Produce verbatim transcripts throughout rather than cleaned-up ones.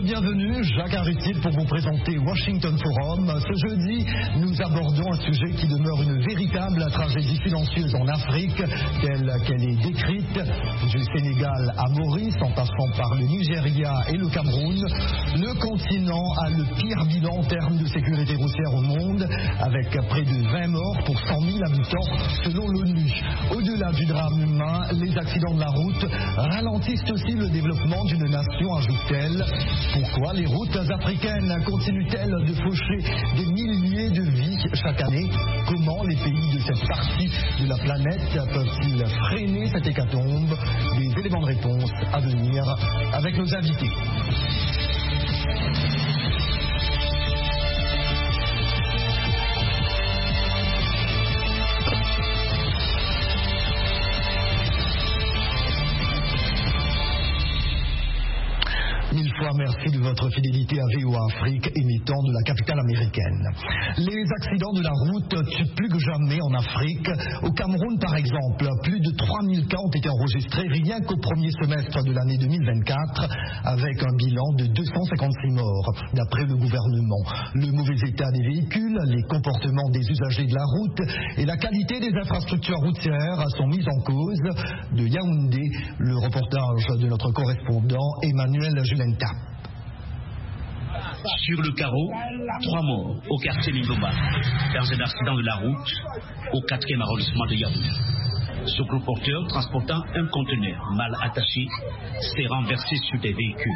bienvenue, Jacques Aristide pour vous présenter Washington Forum. Ce jeudi, nous abordons un sujet qui demeure une véritable tragédie silencieuse en Afrique, telle qu'elle est décrite, du Sénégal à Maurice, en passant par le Nigeria et le Cameroun. Le continent a le pire bilan en termes de sécurité routière au monde, avec près de vingt morts pour cent mille habitants selon l'ONU. Au-delà du drame humain, les accidents de la route ralentissent aussi le développement d'une nation, ajoute-t-elle. Pourquoi les routes africaines continuent-elles de faucher des milliers de vies chaque année? Comment les pays de cette partie de la planète peuvent-ils freiner cette hécatombe? Des éléments de réponse à venir avec nos invités. Mille fois merci de votre fidélité à V O A Afrique, émettant de la capitale américaine. Les accidents de la route tuent plus que jamais en Afrique. Au Cameroun, par exemple, plus de trois mille cas ont été enregistrés rien qu'au premier semestre de l'année deux mille vingt-quatre, avec un bilan de deux cent cinquante-six morts, d'après le gouvernement. Le mauvais état des véhicules, les comportements des usagers de la route et la qualité des infrastructures routières sont mis en cause. De Yaoundé, le reportage de notre correspondant Emmanuel Julenta. Sur le carreau, trois morts au quartier Lingomba, dans un accident de la route au quatrième arrondissement de Yaoundé. Ce gros porteur transportant un conteneur mal attaché s'est renversé sur des véhicules.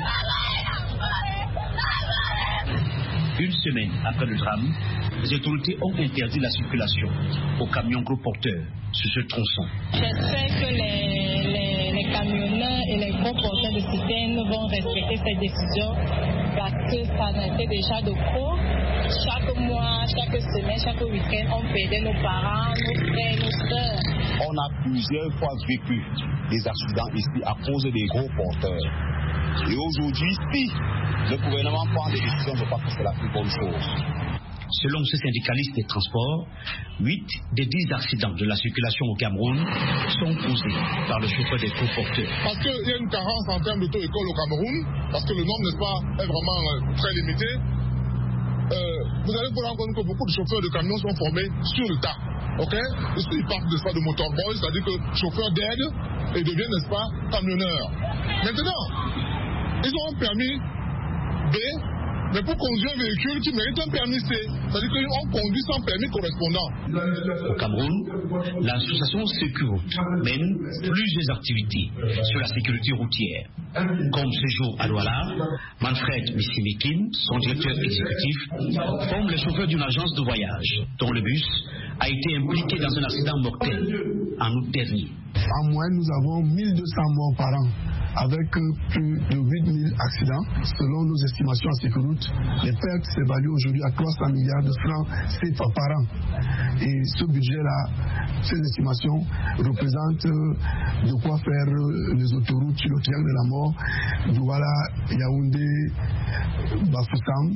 Une semaine après le drame, les autorités ont interdit la circulation aux camions gros porteurs sur ce tronçon. J'espère que les, les, les camionneurs et les gros porteurs de citernes vont respecter cette décision parce que ça n'était déjà de trop. Chaque mois, chaque semaine, chaque week-end, on perdait nos parents, nos frères, nos sœurs. On a plusieurs fois vécu des accidents ici à cause des gros porteurs. Et aujourd'hui, si le gouvernement prend des décisions, je crois que c'est la plus bonne chose. Selon ce syndicaliste des transports, huit des dix accidents de la circulation au Cameroun sont causés par le chauffeur des gros porteurs. Parce qu'il y a une carence en termes d'auto-école au Cameroun, parce que le nombre, n'est-ce pas, est vraiment euh, très limité. Euh, vous allez vous rendre compte que beaucoup de chauffeurs de camions sont formés sur le tas. Ok? Ils partent, n'est-ce pas, de motorboy, c'est-à-dire que chauffeurs d'aide et deviennent, n'est-ce pas, camionneurs. Maintenant, ils ont un permis B, mais pour conduire un véhicule qui mérite un permis C, c'est-à-dire qu'on conduit sans permis correspondant. Au Cameroun, l'association Sécurroute mène plusieurs activités sur la sécurité routière. Comme ce jour à Douala, Manfred Missimikin, son directeur exécutif, forme les chauffeurs d'une agence de voyage dont le bus a été impliqué dans un accident mortel en août dernier. En moyenne, nous avons mille deux cents morts par an, avec plus de huit mille accidents. Selon nos estimations à Sécurroute, les pertes s'évaluent aujourd'hui à trois cents milliards de francs C F A par an. Et ce budget-là, ces estimations représentent de quoi faire les autoroutes sur le triangle de la mort, Douala, Yaoundé, Bafoussam,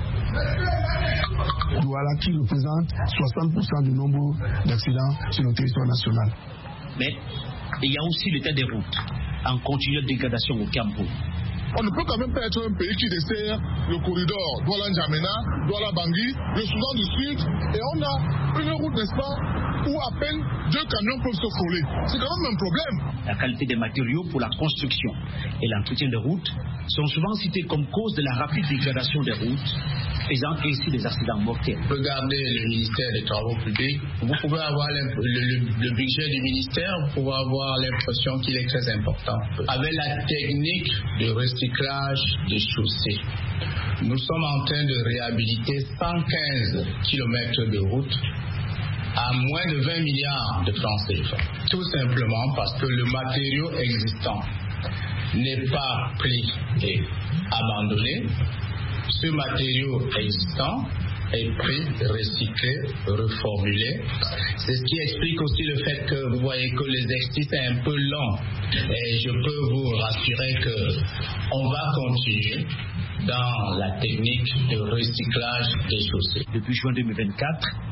Douala, qui représente soixante pour cent du nombre d'accidents sur le territoire national. Mais il y a aussi l'état des routes en continuelle dégradation au Cameroun. On ne peut quand même pas être un pays qui dessert le corridor Douala-N'Djamena, Douala-Bangui, le Soudan du Sud, et on a une route, n'est-ce pas, où à peine deux camions peuvent se frôler. C'est quand même un problème. La qualité des matériaux pour la construction et l'entretien des routes sont souvent cités comme cause de la rapide dégradation des routes, faisant ainsi des accidents mortels. Regardez le ministère des Travaux publics, vous pouvez avoir le, le, le budget du ministère, vous pouvez avoir l'impression qu'il est très important. Avec la technique de recyclage des chaussées, nous sommes en train de réhabiliter cent quinze kilomètres de route à moins de vingt milliards de francs C F A. Tout simplement parce que le matériau existant n'est pas pris et abandonné. Ce matériau existant est pris, recyclé, reformulé. C'est ce qui explique aussi le fait que vous voyez que les exercices sont un peu longs. Et je peux vous rassurer qu'on va continuer dans la technique de recyclage des chaussées. Depuis juin deux mille vingt-quatre,